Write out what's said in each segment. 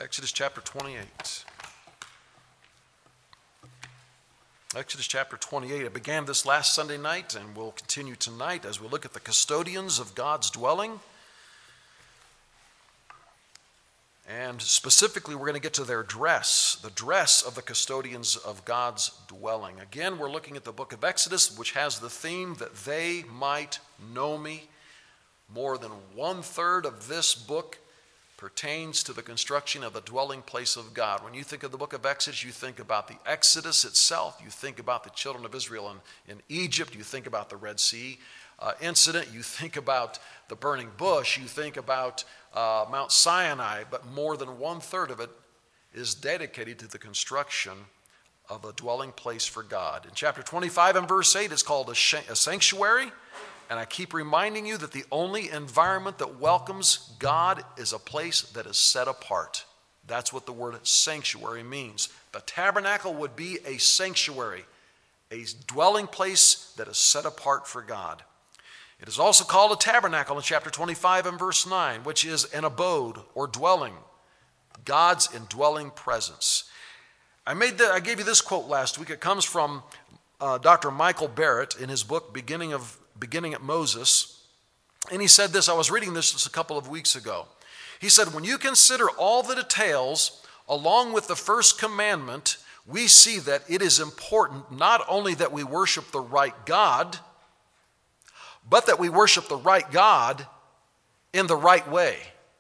Exodus chapter 28. Exodus chapter 28. It began this last Sunday night and will continue tonight as we look at the custodians of God's dwelling. And specifically, we're going to get to their dress, the dress of the custodians of God's dwelling. Again, we're looking at the book of Exodus, which has the theme that they might know me. More than 1/3 of this book pertains to the construction of the dwelling place of God. When you think of the book of Exodus, you think about the Exodus itself. You think about the children of Israel in Egypt. You think about the Red Sea incident. You think about the burning bush. You think about Mount Sinai. But more than 1/3 of it is dedicated to the construction of a dwelling place for God. In chapter 25 and verse 8, it's called a sanctuary. And I keep reminding you that the only environment that welcomes God is a place that is set apart. That's what the word sanctuary means. The tabernacle would be a sanctuary, a dwelling place that is set apart for God. It is also called a tabernacle in chapter 25 and verse 9, which is an abode or dwelling, God's indwelling presence. I gave you this quote last week. It comes from Dr. Michael Barrett in his book, Beginning at Moses. And he said this, I was reading this just a couple of weeks ago. He said, when you consider all the details along with the first commandment, we see that it is important not only that we worship the right God, but that we worship the right God in the right way.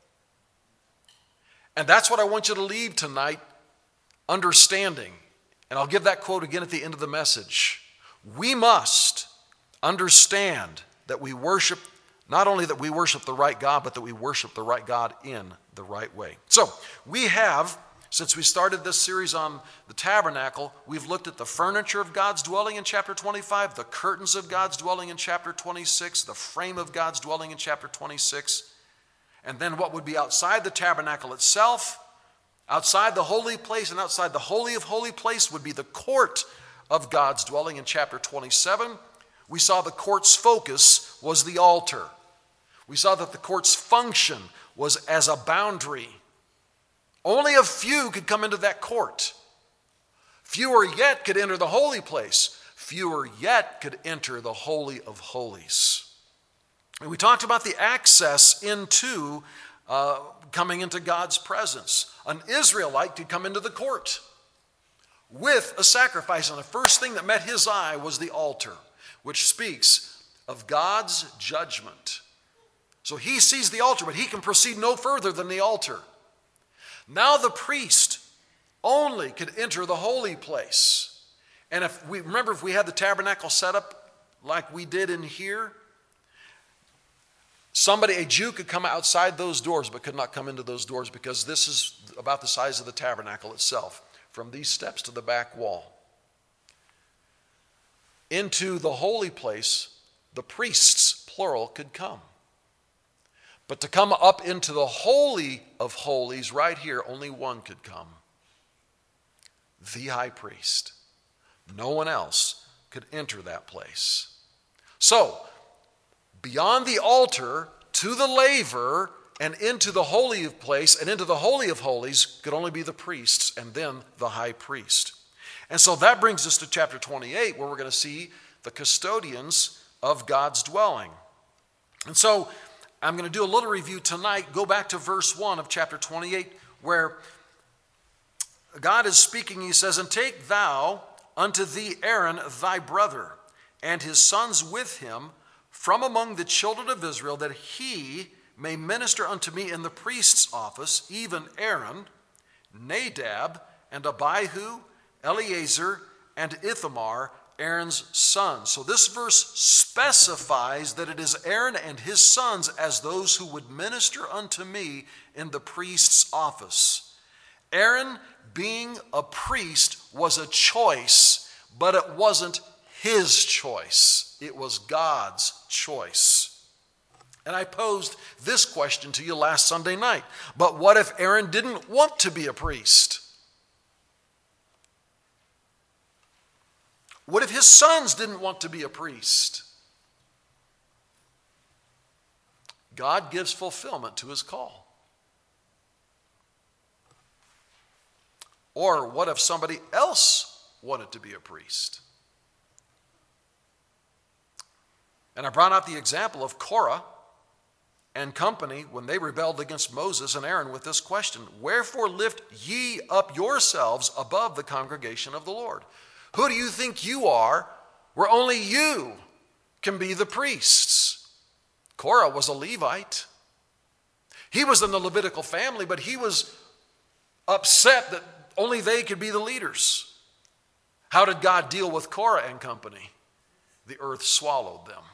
And that's what I want you to leave tonight understanding. And I'll give that quote again at the end of the message. We must understand that we worship, not only that we worship the right God, but that we worship the right God in the right way. So we have, since we started this series on the tabernacle, we've looked at the furniture of God's dwelling in chapter 25, the curtains of God's dwelling in chapter 26, the frame of God's dwelling in chapter 26, and then what would be outside the tabernacle itself. Outside the holy place and outside the holy of holy place would be the court of God's dwelling in chapter 27. We saw the court's focus was the altar. We saw that the court's function was as a boundary. Only a few could come into that court. Fewer yet could enter the holy place. Fewer yet could enter the Holy of Holies. And we talked about the access into coming into God's presence. An Israelite could come into the court with a sacrifice, and the first thing that met his eye was the altar, which speaks of God's judgment. So he sees the altar, but he can proceed no further than the altar. Now the priest only could enter the holy place. And if we had the tabernacle set up like we did in here, a Jew could come outside those doors but could not come into those doors, because this is about the size of the tabernacle itself, from these steps to the back wall. Into the holy place, the priests, plural, could come. But to come up into the Holy of Holies right here, only one could come. The high priest. No one else could enter that place. So, beyond the altar, to the laver, and into the holy place, and into the Holy of Holies, could only be the priests, and then the high priest. And so that brings us to chapter 28, where we're going to see the custodians of God's dwelling. And so I'm going to do a little review tonight. Go back to verse 1 of chapter 28, where God is speaking. He says, and take thou unto thee Aaron thy brother, and his sons with him, from among the children of Israel, that he may minister unto me in the priest's office, even Aaron, Nadab, and Abihu, Eleazar, and Ithamar, Aaron's sons. So this verse specifies that it is Aaron and his sons as those who would minister unto me in the priest's office. Aaron, being a priest, was a choice, but it wasn't his choice. It was God's choice. And I posed this question to you last Sunday night. But what if Aaron didn't want to be a priest? What if his sons didn't want to be a priest? God gives fulfillment to his call. Or what if somebody else wanted to be a priest? And I brought out the example of Korah and company when they rebelled against Moses and Aaron with this question: wherefore lift ye up yourselves above the congregation of the Lord? Who do you think you are where only you can be the priests? Korah was a Levite. He was in the Levitical family, but he was upset that only they could be the leaders. How did God deal with Korah and company? The earth swallowed them.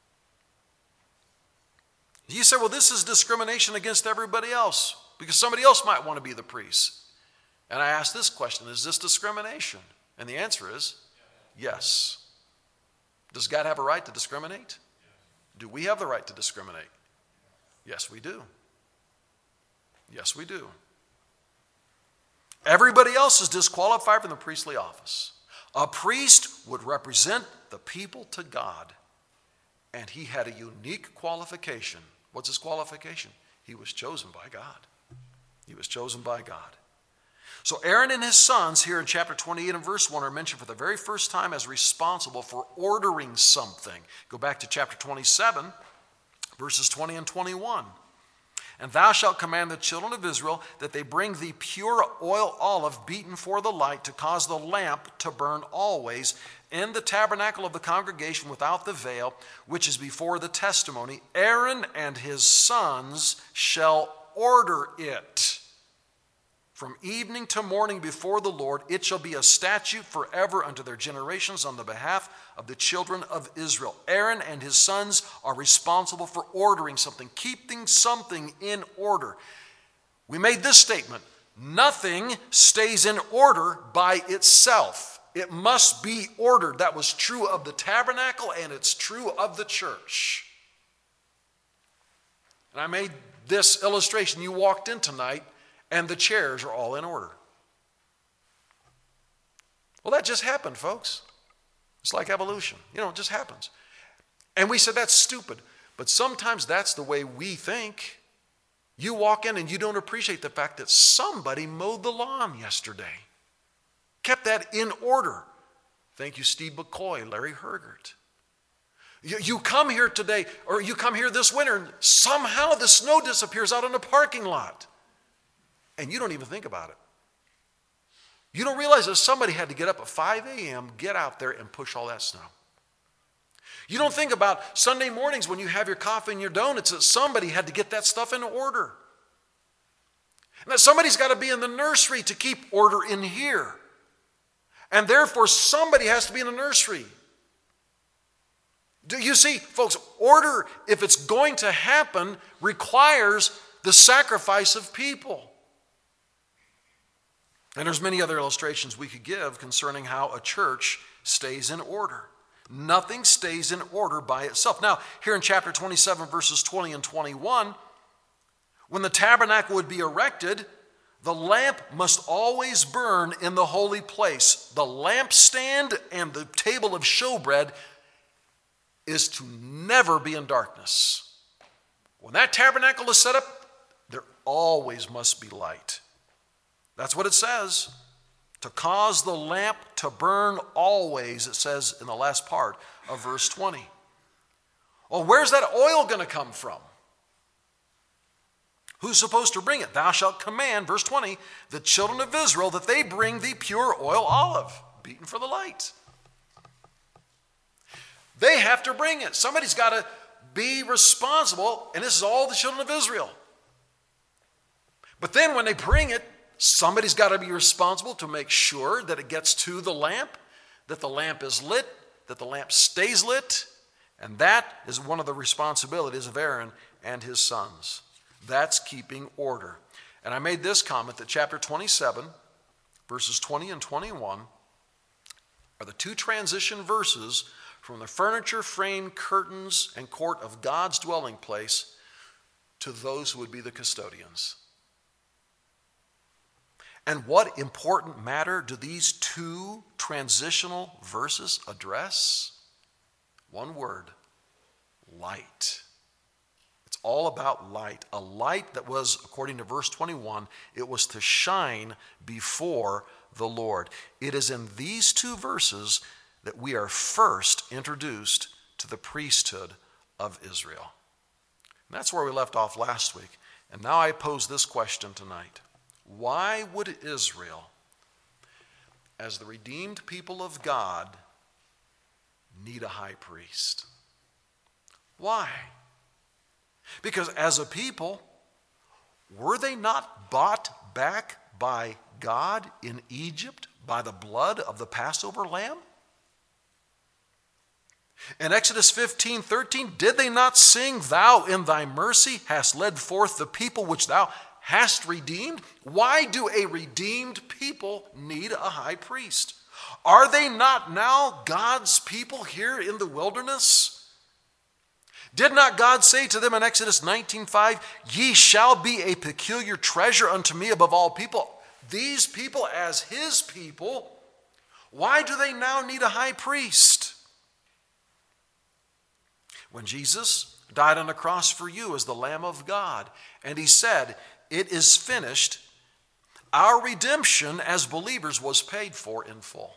You say, well, this is discrimination against everybody else because somebody else might want to be the priest. And I ask this question: is this discrimination? And the answer is yes. Does God have a right to discriminate? Do we have the right to discriminate? Yes, we do. Yes, we do. Everybody else is disqualified from the priestly office. A priest would represent the people to God, and he had a unique qualification. What's his qualification? He was chosen by God. He was chosen by God. So Aaron and his sons here in chapter 28 and verse 1 are mentioned for the very first time as responsible for ordering something. Go back to chapter 27, verses 20 and 21. And thou shalt command the children of Israel that they bring thee pure oil olive beaten for the light, to cause the lamp to burn always in the tabernacle of the congregation without the veil, which is before the testimony. Aaron and his sons shall order it from evening to morning before the Lord. It shall be a statute forever unto their generations on the behalf of the children of Israel. Aaron and his sons are responsible for ordering something, keeping something in order. We made this statement: nothing stays in order by itself. It must be ordered. That was true of the tabernacle, and it's true of the church. And I made this illustration. You walked in tonight, and the chairs are all in order. Well, that just happened, folks. It's like evolution. It just happens. And we said that's stupid. But sometimes that's the way we think. You walk in and you don't appreciate the fact that somebody mowed the lawn yesterday. Kept that in order. Thank you, Steve McCoy, Larry Hergert. You come here today, or you come here this winter, and somehow the snow disappears out in the parking lot. And you don't even think about it. You don't realize that somebody had to get up at 5 a.m., get out there and push all that snow. You don't think about Sunday mornings when you have your coffee and your donuts that somebody had to get that stuff in order. And that somebody's got to be in the nursery to keep order in here. And therefore somebody has to be in the nursery. Do you see, folks, order, if it's going to happen, requires the sacrifice of people. And there's many other illustrations we could give concerning how a church stays in order. Nothing stays in order by itself. Now, here in chapter 27, verses 20 and 21, when the tabernacle would be erected, the lamp must always burn in the holy place. The lampstand and the table of showbread is to never be in darkness. When that tabernacle is set up, there always must be light. That's what it says. To cause the lamp to burn always, it says in the last part of verse 20. Well, where's that oil going to come from? Who's supposed to bring it? Thou shalt command, verse 20, the children of Israel that they bring thee pure oil olive, beaten for the light. They have to bring it. Somebody's got to be responsible, and this is all the children of Israel. But then when they bring it, somebody's got to be responsible to make sure that it gets to the lamp, that the lamp is lit, that the lamp stays lit, and that is one of the responsibilities of Aaron and his sons. That's keeping order. And I made this comment that chapter 27, verses 20 and 21, are the two transition verses from the furniture, frame, curtains, and court of God's dwelling place to those who would be the custodians. And what important matter do these two transitional verses address? One word: light. It's all about light. A light that was, according to verse 21, it was to shine before the Lord. It is in these two verses that we are first introduced to the priesthood of Israel. And that's where we left off last week. And now I pose this question tonight. Why would Israel, as the redeemed people of God, need a high priest? Why? Because as a people, were they not bought back by God in Egypt by the blood of the Passover lamb? In Exodus 15:13, did they not sing, "Thou in thy mercy hast led forth the people which thou hast redeemed"? Why do a redeemed people need a high priest? Are they not now God's people here in the wilderness? Did not God say to them in Exodus 19:5, "Ye shall be a peculiar treasure unto me above all people"? These people as his people, why do they now need a high priest? When Jesus died on the cross for you as the Lamb of God, and he said, "It is finished," our redemption as believers was paid for in full.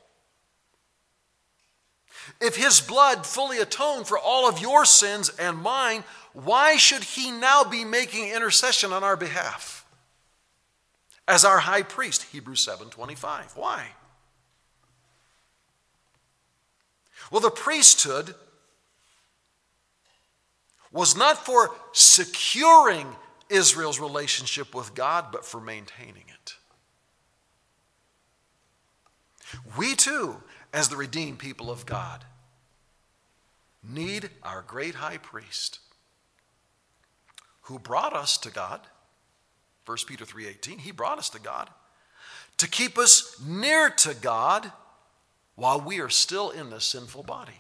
If his blood fully atoned for all of your sins and mine, why should he now be making intercession on our behalf as our high priest? Hebrews 7:25. Why? Well, the priesthood was not for securing Israel's relationship with God, but for maintaining it. We too, as the redeemed people of God, need our great high priest who brought us to God. 1 Peter 3:18, he brought us to God to keep us near to God while we are still in this sinful body.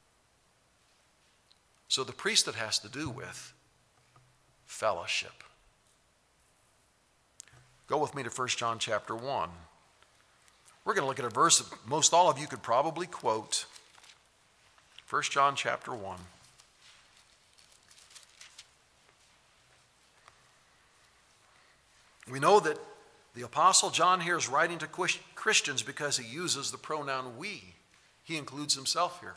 So the priesthood has to do with fellowship. Go with me to 1 John chapter 1. We're going to look at a verse that most all of you could probably quote. 1 John chapter 1. We know that the Apostle John here is writing to Christians because he uses the pronoun we. He includes himself here.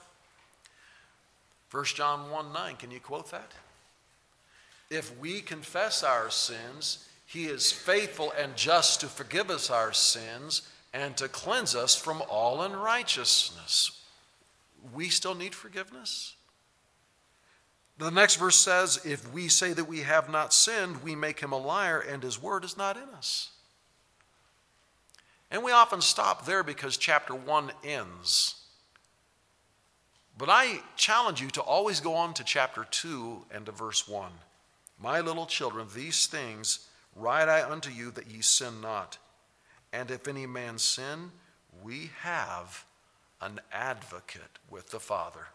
1 John 1:9, can you quote that? If we confess our sins, he is faithful and just to forgive us our sins and to cleanse us from all unrighteousness. We still need forgiveness. The next verse says, if we say that we have not sinned, we make him a liar and his word is not in us. And we often stop there because chapter 1 ends. But I challenge you to always go on to chapter 2 and to verse 1. My little children, these things write I unto you that ye sin not. And if any man sin, we have an advocate with the Father,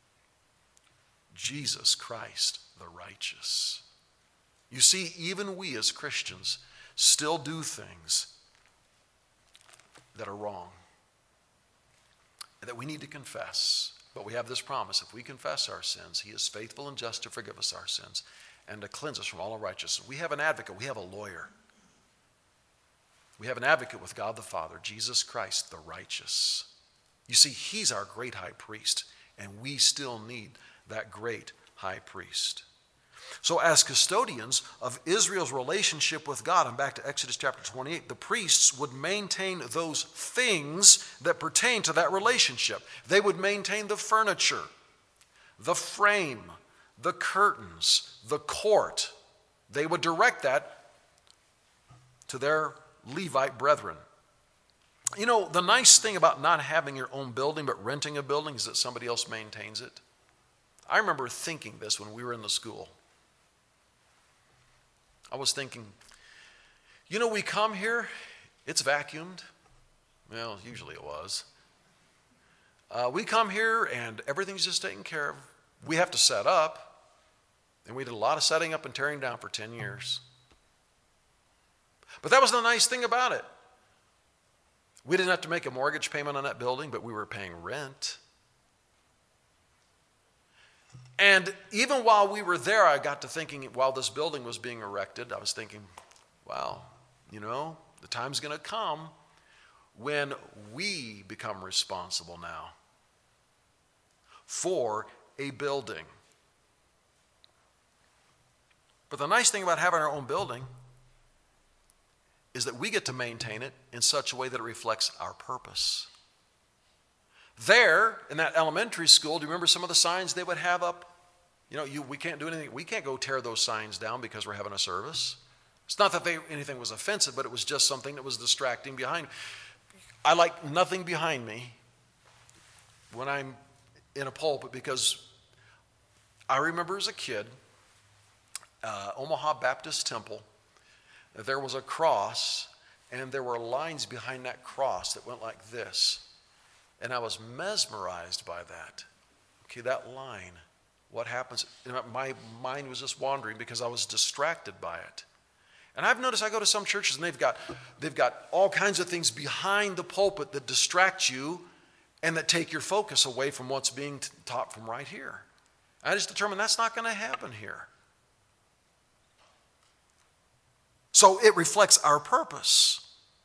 Jesus Christ the righteous. You see, even we as Christians still do things that are wrong, that we need to confess. But we have this promise: if we confess our sins, he is faithful and just to forgive us our sins and to cleanse us from all unrighteousness. We have an advocate. We have a lawyer. We have an advocate with God the Father, Jesus Christ the righteous. You see, he's our great high priest, and we still need that great high priest. So as custodians of Israel's relationship with God, and back to Exodus chapter 28, the priests would maintain those things that pertain to that relationship. They would maintain the furniture, the frame, the curtains, the court. They would direct that to their Levite brethren. You know, the nice thing about not having your own building but renting a building is that somebody else maintains it. I remember thinking this when we were in the school. I was thinking, you know, we come here, it's vacuumed. Well, usually it was. We come here and everything's just taken care of. We have to set up, and we did a lot of setting up and tearing down for 10 years. But that was the nice thing about it. We didn't have to make a mortgage payment on that building, but we were paying rent. And even while we were there, I got to thinking, while this building was being erected, I was thinking, wow, the time's going to come when we become responsible now for a building. But the nice thing about having our own building is that we get to maintain it in such a way that it reflects our purpose. There, in that elementary school, do you remember some of the signs they would have up? We can't do anything. We can't go tear those signs down because we're having a service. It's not that anything was offensive, but it was just something that was distracting behind. I like nothing behind me when I'm in a pulpit, because I remember as a kid, Omaha Baptist Temple, there was a cross, and there were lines behind that cross that went like this. And I was mesmerized by that. Okay, that line, what happens? My mind was just wandering because I was distracted by it. And I've noticed I go to some churches and they've got all kinds of things behind the pulpit that distract you and that take your focus away from what's being taught from right here. I just determined that's not going to happen here. So it reflects our purpose.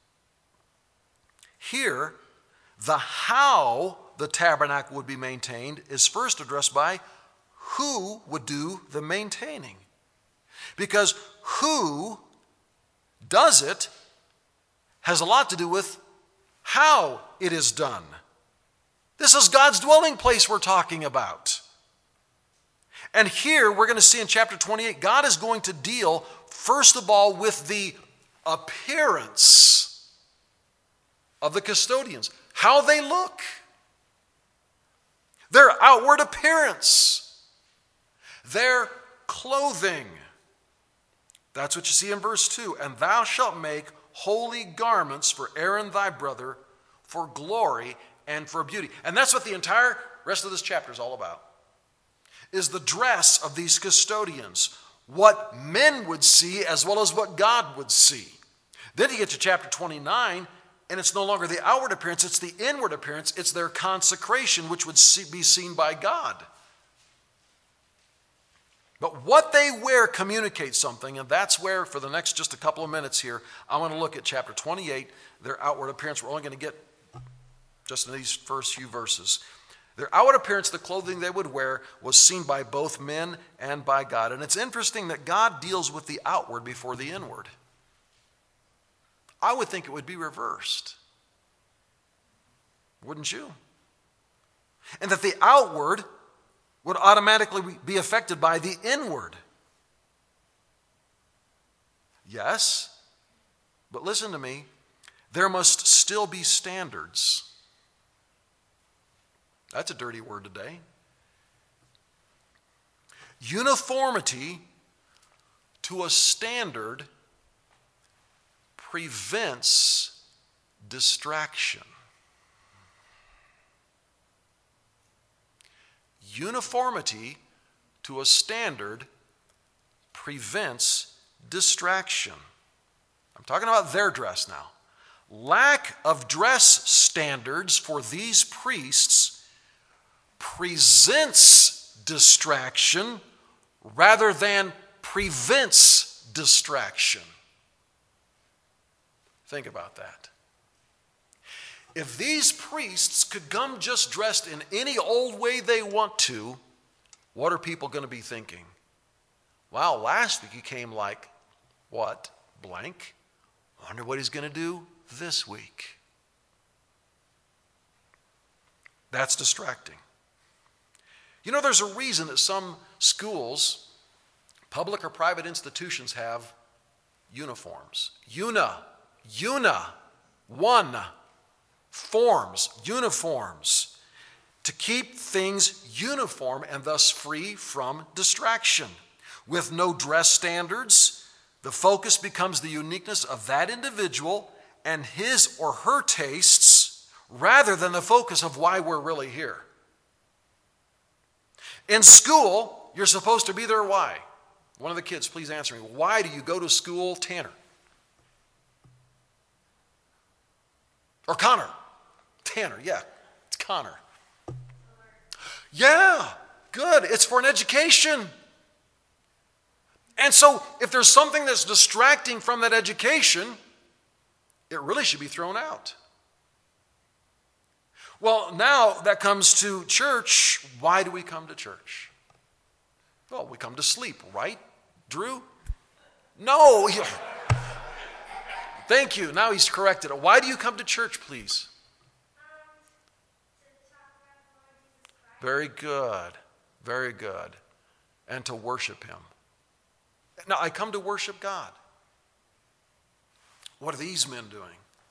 Here, the how the tabernacle would be maintained is first addressed by who would do the maintaining. Because who does it has a lot to do with how it is done. This is God's dwelling place we're talking about. And here we're going to see in chapter 28, God is going to deal first of all with the appearance of the custodians, how they look, their outward appearance, their clothing. That's what you see in verse 2. And thou shalt make holy garments for Aaron thy brother, for glory and for beauty. And that's what the entire rest of this chapter is all about, is the dress of these custodians, what men would see as well as what God would see. Then you get to chapter 29, and it's no longer the outward appearance, it's the inward appearance. It's their consecration, which would be seen by God. But what they wear communicates something, and that's where, for the next just a couple of minutes here, I want to look at chapter 28, their outward appearance. We're only going to get just in these first few verses. Their outward appearance, the clothing they would wear, was seen by both men and by God. And it's interesting that God deals with the outward before the inward. I would think it would be reversed. Wouldn't you? And that the outward would automatically be affected by the inward. Yes, but listen to me. There must still be standards. That's a dirty word today. Uniformity to a standard prevents distraction. Uniformity to a standard prevents distraction. I'm talking about their dress now. Lack of dress standards for these priests presents distraction rather than prevents distraction. Think about that. If these priests could come just dressed in any old way they want to, what are people going to be thinking? Wow, last week he came like, what? Blank. I wonder what he's going to do this week. That's distracting. You know, there's a reason that some schools, public or private institutions, have uniforms. Uniforms, to keep things uniform and thus free from distraction. With no dress standards, the focus becomes the uniqueness of that individual and his or her tastes rather than the focus of why we're really here. In school, you're supposed to be there why? One of the kids, please answer me. Why do you go to school, Tanner? Or Connor? Tanner, yeah, it's Connor. Yeah, Good. It's for an education. And so if there's something that's distracting from that education, it really should be thrown out. Well, now that comes to church. Why do we come to church? Well, we come to sleep, right, Drew? No. Thank you. Now he's corrected it. Why do you come to church, please? Very good. Very good. And to worship him. Now, I come to worship God. What are these men doing?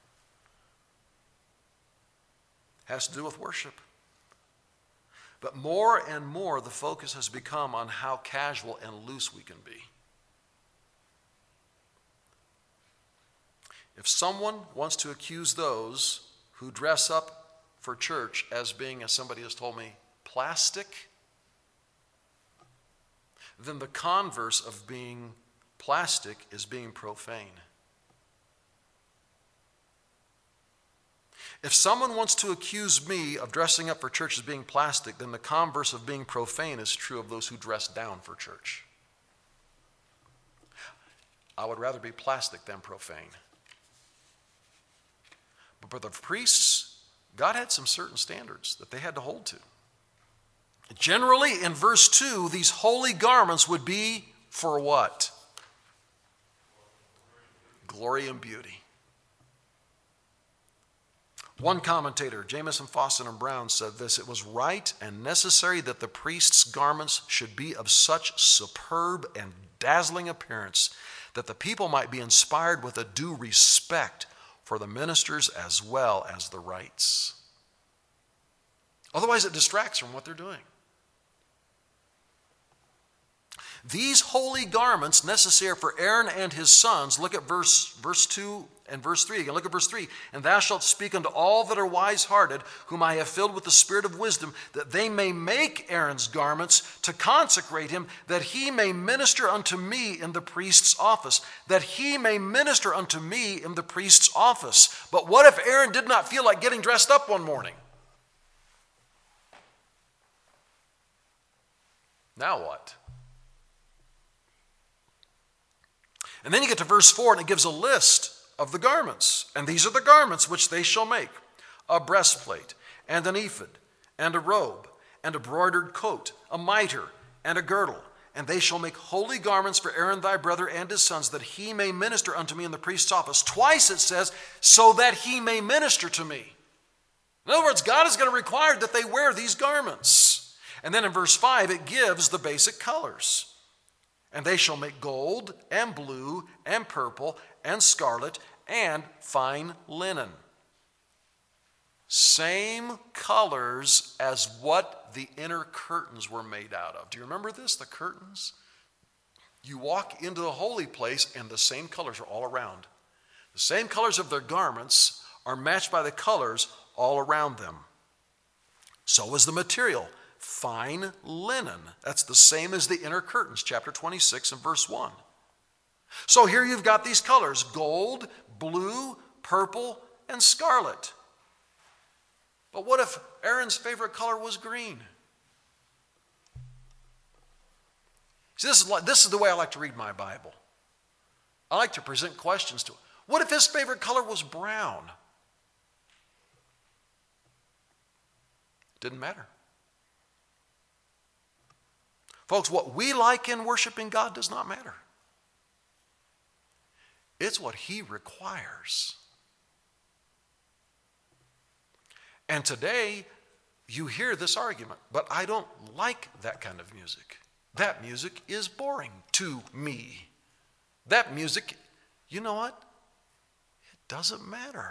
Has to do with worship. But more and more, the focus has become on how casual and loose we can be. If someone wants to accuse those who dress up for church as being, as somebody has told me, plastic, then the converse of being plastic is being profane. If someone wants to accuse me of dressing up for church as being plastic, then the converse of being profane is true of those who dress down for church. I would rather be plastic than profane. But for the priests, God had some certain standards that they had to hold to. Generally, in verse 2, these holy garments would be for what? Glory and beauty. One commentator, Jamieson, Faustin, and Brown, said this: it was right and necessary that the priest's garments should be of such superb and dazzling appearance that the people might be inspired with a due respect for the ministers as well as the rites. Otherwise, it distracts from what they're doing. These holy garments necessary for Aaron and his sons, look at verse 2 and verse 3 again. Look at verse 3. And thou shalt speak unto all that are wise-hearted, whom I have filled with the spirit of wisdom, that they may make Aaron's garments to consecrate him, that he may minister unto me in the priest's office. That he may minister unto me in the priest's office. But what if Aaron did not feel like getting dressed up one morning? Now what? And then you get to verse 4, and it gives a list of the garments. And these are the garments which they shall make: a breastplate, and an ephod, and a robe, and a broidered coat, a mitre, and a girdle. And they shall make holy garments for Aaron thy brother and his sons, that he may minister unto me in the priest's office. Twice it says, so that he may minister to me. In other words, God is going to require that they wear these garments. And then in verse 5, it gives the basic colors. And they shall make gold, and blue, and purple, and scarlet, and fine linen. Same colors as what the inner curtains were made out of. Do you remember this, the curtains? You walk into the holy place, and the same colors are all around. The same colors of their garments are matched by the colors all around them. So is the material. Fine linen. That's the same as the inner curtains, chapter 26 and verse 1. So here you've got these colors: gold, blue, purple, and scarlet. But what if Aaron's favorite color was green? See, this is the way I like to read my Bible. I like to present questions to it. What if his favorite color was brown? Didn't matter. Folks, what we like in worshiping God does not matter. It's what he requires. And today, you hear this argument, but I don't like that kind of music. That music is boring to me. That music, you know what? It doesn't matter.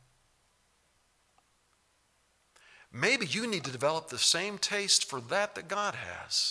Maybe you need to develop the same taste for that God has.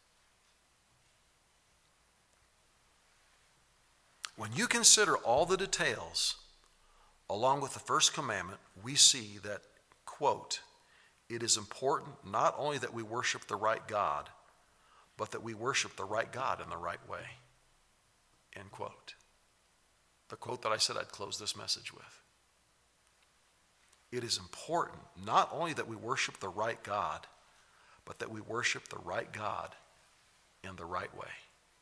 When you consider all the details, along with the first commandment, we see that, quote, it is important not only that we worship the right God, but that we worship the right God in the right way, end quote. The quote that I said I'd close this message with. It is important not only that we worship the right God, but that we worship the right God in the right way.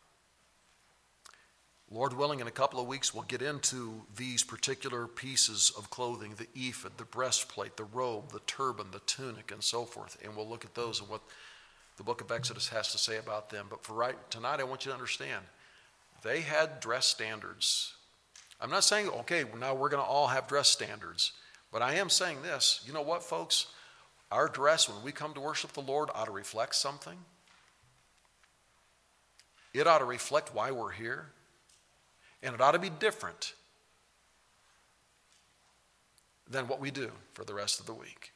Lord willing, in a couple of weeks, we'll get into these particular pieces of clothing, the ephod, the breastplate, the robe, the turban, the tunic, and so forth. And we'll look at those and what the book of Exodus has to say about them. But for tonight, I want you to understand, they had dress standards. I'm not saying, okay, now we're going to all have dress standards. But I am saying this. You know what, folks? Our dress, when we come to worship the Lord, ought to reflect something. It ought to reflect why we're here. And it ought to be different than what we do for the rest of the week.